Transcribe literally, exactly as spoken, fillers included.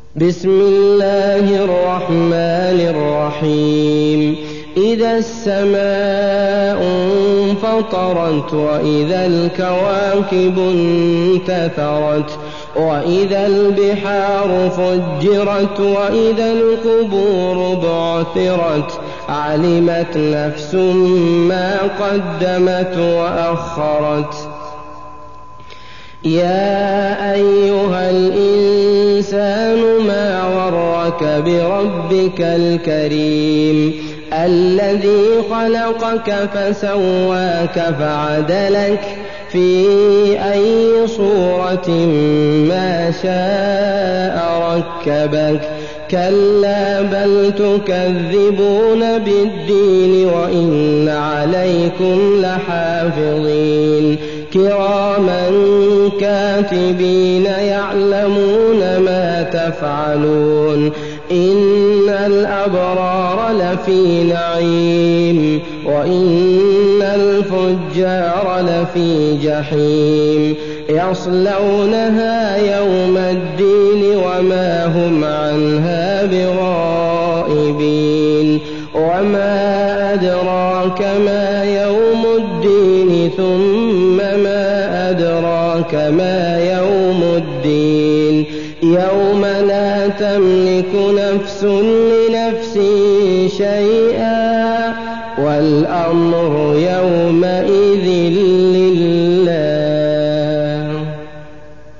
بسم الله الرحمن الرحيم إذا السماء انفطرت وإذا الكواكب انتثرت وإذا البحار فجرت وإذا القبور بعثرت علمت نفس ما قدمت وأخرت يا أيها الإنسان ما غرك بربك الكريم الذي خلقك فسواك فعدلك في أي صورة ما شاء ركبك كلا بل تكذبون بالدين وإن عليكم لحافظين كراما كاتبين يعلمون ما تفعلون إن الأبرار لفي نعيم وإن الفجار لفي جحيم يصلونها يوم الدين وما هم عنها بغائبين وما أدراك ما يوم الدين ثم ما أدراك ما يوم الدين يوم لا تملك نفس لنفس شيئا والأمر يومئذ